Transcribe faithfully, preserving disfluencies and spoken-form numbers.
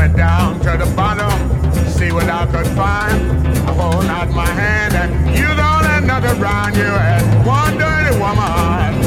went down to the bottom, see what I could find. I hold out my hand and you don't let nothing round you. And one dirty woman